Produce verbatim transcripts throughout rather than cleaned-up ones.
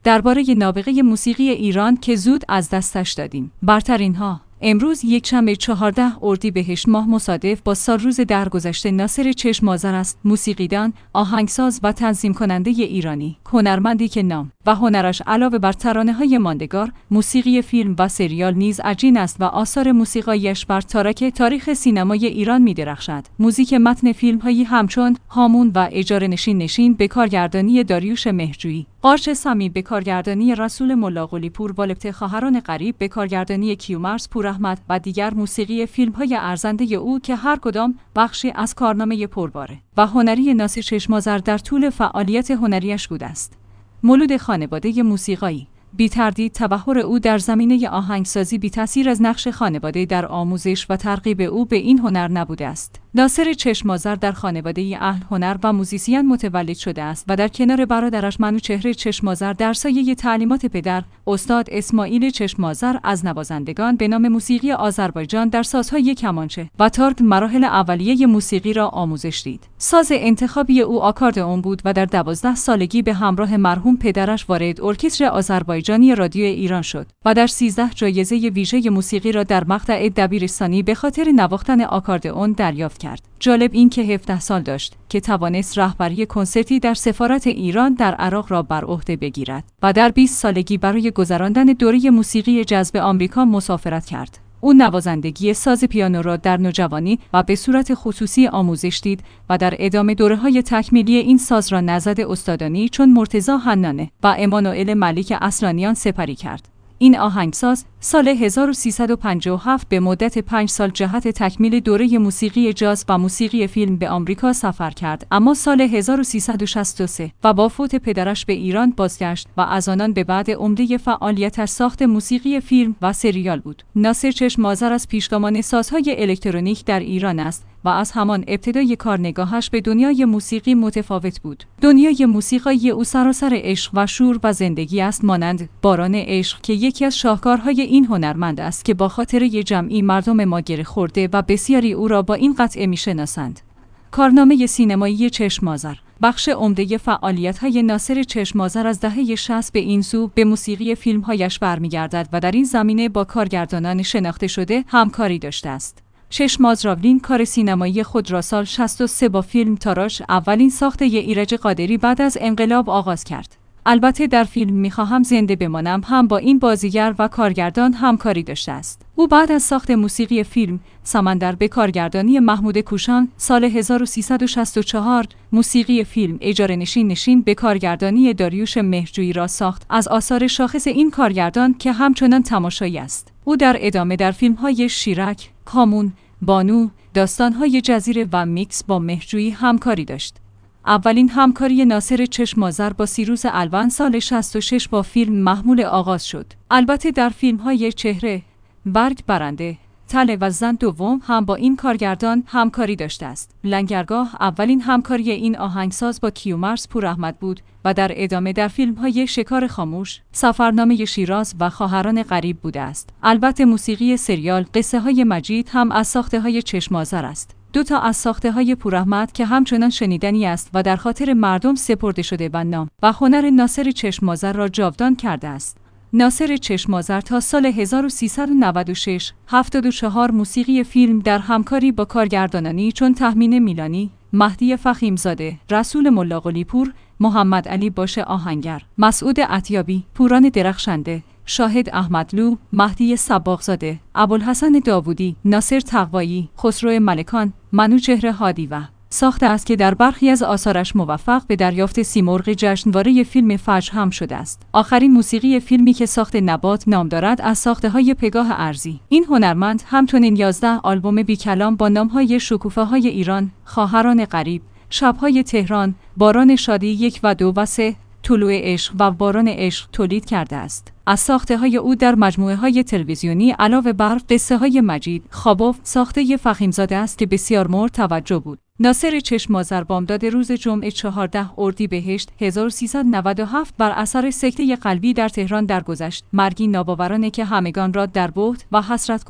درباره نابغه موسیقی ایران که زود از دستش دادیم. برترین‌ها. امروز یکشنبه چهاردهم اردیبهشت ماه مصادف با سالروز درگذشته ناصر چشم‌آذر است، موسیقیدان، آهنگساز و تنظیم کننده ایرانی، هنرمندی که نام و هنرش علاوه بر ترانه‌های ماندگار، موسیقی فیلم و سریال نیز عجین است و آثار موسیقایش بر تارک تاریخ سینمای ایران می‌درخشد. موزیک متن فیلم‌هایی همچون هامون و اجاره نشین نشین به کارگردانی داریوش مهرجویی، قارچ صمیم به کارگردانی رسول ملاقلی پور، والبته خواهران غریب به کارگردانی کیومرث پوراحمد و دیگر موسیقی فیلم‌های ارزنده او که هر کدام بخشی از کارنامه پرباره و هنری ناصر چشم‌آذر در طول فعالیت هنریش بوده است. مولود خانواده موسیقایی، بی تردید تبحر او در زمینه آهنگسازی بی تأثیر از نقش خانواده در آموزش و ترغیب او به این هنر نبوده است. ناصر چشم‌آذر در خانواده اهل هنر و موزیسین متولد شده است و در کنار برادرش منوچهر چشم‌آذر در سایه تعلیمات پدر، استاد اسماعیل چشم‌آذر از نوازندگان به نام موسیقی آذربایجان در سازهای کمانچه و تارگ مراحل اولیه موسیقی را آموزش دید. ساز انتخابی او آکاردئون بود و در دوازده سالگی به همراه مرحوم پدرش وارد ارکستر آذربایجانی رادیو ایران شد و در سیزده جایزه ویژه موسیقی را در مقطع دبیرستانی به خاطر نواختن آکاردئون دریافت کرد. جالب این که هفده سال داشت که توانست رهبری کنسرتی در سفارت ایران در عراق را بر عهده بگیرد و در بیست سالگی برای گذراندن دوره موسیقی جاز به آمریکا مسافرت کرد. او نوازندگی ساز پیانو را در نوجوانی و به صورت خصوصی آموزش دید و در ادامه دوره‌های تکمیلی این ساز را نزد استادانی چون مرتضی حنانه و امانوئل ملیک اصلانیان سپری کرد. این آهنگساز سال هزار و سیصد و پنجاه و هفت به مدت پنج سال جهت تکمیل دوره موسیقی جاز و موسیقی فیلم به آمریکا سفر کرد، اما سال هزار و سیصد و شصت و سه و با فوت پدرش به ایران بازگشت و از آنان به بعد عمده فعالیتش ساخت موسیقی فیلم و سریال بود. ناصر چشم‌آذر از پیشگامان سازهای الکترونیک در ایران است و از همان ابتدای کار نگاهش به دنیای موسیقی متفاوت بود. دنیای موسیقی او سراسر عشق و شور و زندگی است، مانند باران عشق که یکی از شاهکارهای این هنرمند است که با خاطره جمعی مردم ما گره خورده و بسیاری او را با این قطعه میشناسند. کارنامه سینمایی چشم‌آذر. بخش عمده فعالیت‌های ناصر چشم‌آذر از دهه شصت به این سو به موسیقی فیلم‌هایش برمیگردد و در این زمینه با کارگردانان شناخته شده همکاری داشته است. چشم‌آذرآولین کار سینمایی خود را سال شصت و سه با فیلم تاراش، اولین ساخته ایرج قادری بعد از انقلاب آغاز کرد. البته در فیلم می‌خواهم زنده بمانم هم با این بازیگر و کارگردان همکاری داشته است. او بعد از ساخت موسیقی فیلم سمندر به کارگردانی محمود کوشان سال هزار و سیصد و شصت و چهار، موسیقی فیلم اجاره نشین نشین به کارگردانی داریوش مهرجویی را ساخت، از آثار شاخص این کارگردان که همچنان تماشایی است. او در ادامه در فیلم‌های شیرک، هامون، بانو، داستان‌های جزیره و میکس با مهرجویی همکاری داشت. اولین همکاری ناصر چشم‌آذر با سیروس الوان سال شصت و شش با فیلم محمول آغاز شد. البته در فیلم‌های چهره، برگ برنده، تله و زن دوم هم با این کارگردان همکاری داشته است. لنگرگاه اولین همکاری این آهنگساز با کیومرث پوراحمد بود و در ادامه در فیلم‌های شکار خاموش، سفرنامه شیراز و خواهران غریب بوده است. البته موسیقی سریال قصه‌های مجید هم از ساخته‌های چشم‌آذر است. دو تا از ساخته‌های پوراحمد که همچنان شنیدنی است و در خاطر مردم سپرده شده و نام و هنر ناصر چشم‌آذر را جاودان کرده است. ناصر چشم‌آذر تا سال هزار و سیصد و نود و شش هفتاد و چهار موسیقی فیلم در همکاری با کارگردانانی چون تهمین میلانی، مهدی فخیمزاده، رسول ملاقلی پور، محمد علی باش آهنگر، مسعود عطیابی، پوران درخشنده، شاهد احمدلو، مهدی صباغزاده، ابوالحسن داوودی، ناصر تقوایی، خسرو ملکان، منوچهر هادی و ساخته است که در برخی از آثارش موفق به دریافت سیمرغ جشنواره فیلم فجر هم شده است. آخرین موسیقی فیلمی که ساخت نبات نام دارد از ساخته‌های پگاه ارزی. این هنرمند همچنین یازده آلبوم بی کلام با نام‌های شکوفه‌های ایران، خواهران غریب، شب‌های تهران، باران شادی یک و دو و سه، طلوع عشق و باران عشق تولید کرده است. از ساخته‌های او در مجموعه‌های تلویزیونی علاوه بر قصه‌های مجید، خواباف ساخته فخیمزاده است که بسیار مورد توجه بود. ناصر چشم‌آذر بامداد روز جمعه چهاردهم اردیبهشت هزار و سیصد و نود و هفت بر اثر سکته قلبی در تهران درگذشت، مرگی ناباورانه که همگان را در بهت و حسرت گذاشت.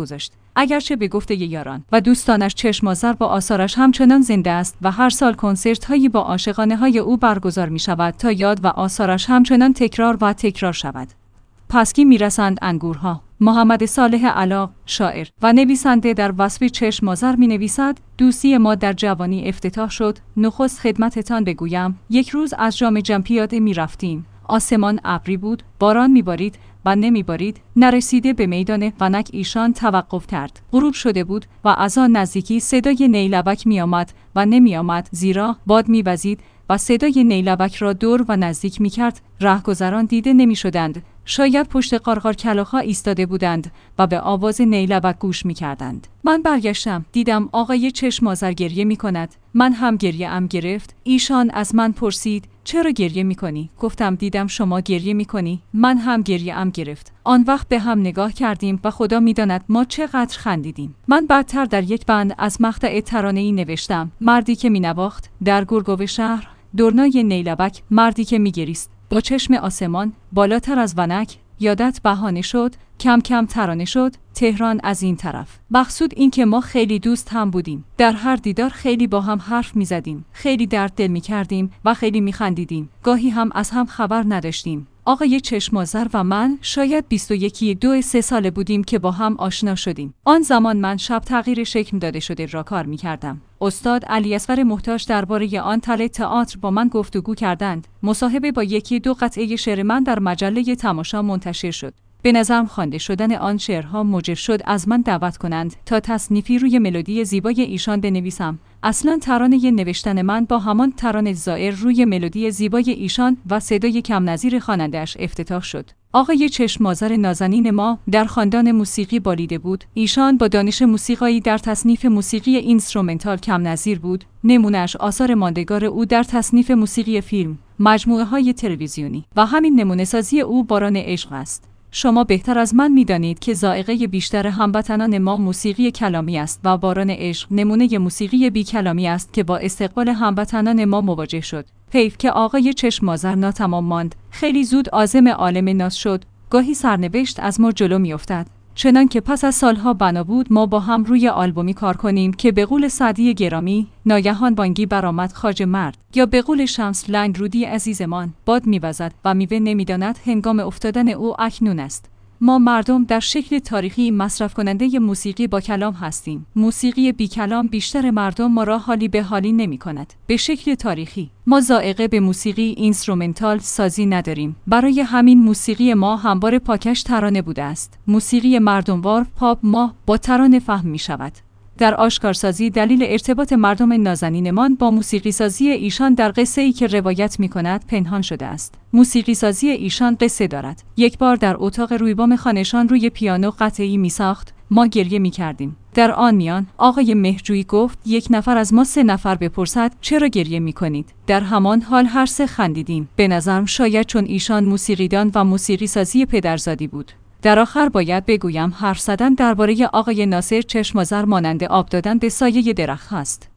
اگرچه به گفته یاران و دوستانش چشم آذر با آثارش همچنان زنده است و هر سال کنسرت هایی با عاشقانه های او برگزار می شود تا یاد و آثارش همچنان تکرار و تکرار شود. پس کی میرسند انگورها؟ محمد صالح علاق، شاعر و نویسنده، در وصف چشم آذر می نویسد: دوستی ما در جوانی افتتاح شد. نخست خدمتتان بگویم یک روز از جام جم پیاده می رفتیم. آسمان ابری بود، باران می بارید و نمی بارید. نرسیده به میدان ونک ایشان توقف کرد. غروب شده بود و از آن نزدیکی صدای نیلبک می آمد و نمی آمد، زیرا باد می وزید و صدای نیلبک را دور و نزدیک می کرد. رهگذران دیده نمی شدند. شاید پشت قارقار کلاغ‌ها ایستاده بودند و به آواز نیلبک گوش می کردند. من برگشتم، دیدم آقای چشم آذر گریه می کند. من هم گریه ام گرفت. ایشان از من پرسید چرا گریه می کنی؟ گفتم دیدم شما گریه می کنی. من هم گریه ام گرفت. آن وقت به هم نگاه کردیم و خدا می داند ما چقدر خندیدیم. من بعدتر در یک بند از مقطع ترانه‌ای نوشتم: مردی که می نواخت در گرگوه شهر، دورنای نیلبک، مردی که می گریست با چشم آسمان بالاتر از ونک، یادت بهانه شد، کم کم ترانه شد، تهران از این طرف. مقصود این که ما خیلی دوست هم بودیم. در هر دیدار خیلی با هم حرف می زدیم، خیلی درد دل می کردیم و خیلی می خندیدیم. گاهی هم از هم خبر نداشتیم. آقای چشم آذر و من شاید بیست و یکی دو سه ساله بودیم که با هم آشنا شدیم. آن زمان من شب تغییر شکل داده شده را کار می کردم. استاد علی اصغر محتاج درباره آن تله تئاتر با من گفتگو کردند. مصاحبه با یکی دو قطعه شعر من در مجله تماشا منتشر شد. به نظرم خوانده شدن آن شعرها موجب شد از من دعوت کنند تا تصنیفی روی ملودی زیبای ایشان بنویسم. اصلا ترانه نوشتن من با همان ترانه زائر روی ملودی زیبای ایشان و صدای کم نظیر خواننده‌اش افتتاح شد. آقای چشم آذر نازنین ما در خاندان موسیقی بالیده بود. ایشان با دانش موسیقایی در تصنیف موسیقی اینسترومنتال کم نظیر بود. نمونه‌اش آثار ماندگار او در تصنیف موسیقی فیلم، مجموعه‌های تلویزیونی و همین نمونه سازی او باران عشق است. شما بهتر از من می‌دانید که ذائقه بیشتر هموطنان ما موسیقی کلامی است و باران عشق نمونه موسیقی بی کلامی است که با استقبال هموطنان ما مواجه شد. حیف که آقای چشم آذر ناتمام ماند. خیلی زود عازم عالم ناز شد. گاهی سرنوشت از ما جلو می‌افتاد. چنان که پس از سالها بنا بود ما با هم روی آلبومی کار کنیم که به قول سعدی گرامی ناگهان بانگی برآمد خواجه مرد، یا به قول شمس لنگ رودی عزیزمان باد می‌وزد و میوه نمی‌داند هنگام افتادن او اکنون است. ما مردم در شکل تاریخی مصرف کننده موسیقی با کلام هستیم. موسیقی بی کلام بیشتر مردم ما را حالی به حالی نمی کند. به شکل تاریخی ما ذائقه به موسیقی اینسترومنتال سازی نداریم. برای همین موسیقی ما همواره پاکش ترانه بوده است. موسیقی مردموار پاپ ما با ترانه فهم می شود. در آشکارسازی دلیل ارتباط مردم نازنینمان با موسیقی سازی ایشان در قصه ای که روایت می کند پنهان شده است. موسیقی سازی ایشان قصه دارد. یک بار در اتاق رویبام خانه‌شان روی پیانو قطعه‌ای می ساخت. ما گریه می کردیم. در آن میان آقای مهرجویی گفت یک نفر از ما سه نفر بپرسد چرا گریه می کنید؟ در همان حال هر سه خندیدیم. به نظرم شاید چون ایشان موسیقیدان و موسیقی سازی پدرزادی بود. در آخر باید بگویم حرف زدن درباره آقای ناصر چشم آذر مانند آب دادن به سایه درخت است.